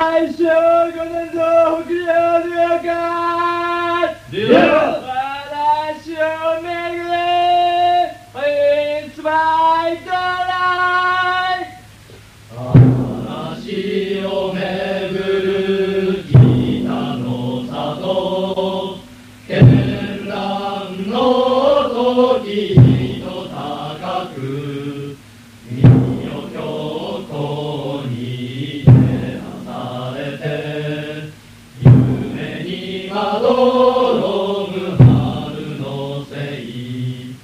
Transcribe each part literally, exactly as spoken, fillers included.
大正五年の北領了解では私を巡れいつまいとない話を巡る北の里絢爛の時と高く身を強固に照らされて夢にまどろむ春のせい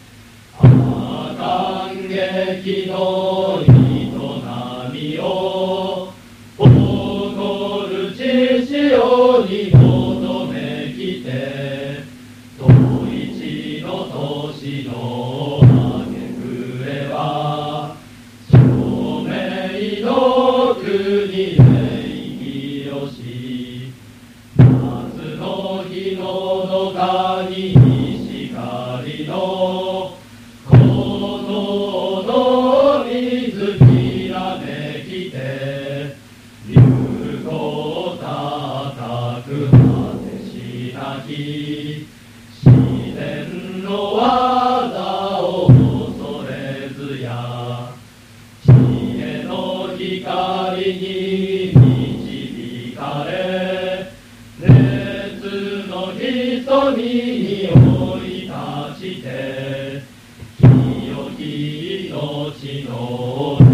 感激の営みを誇る血潮に求めきて統一の年の明け暮れは証明の国で生きよし夏の日のどかに石狩のこのの水きらめきて流行高く果てしなき自然の技を恐れずや知恵の光に導かれ熱の潜みに追い立ちて清き命の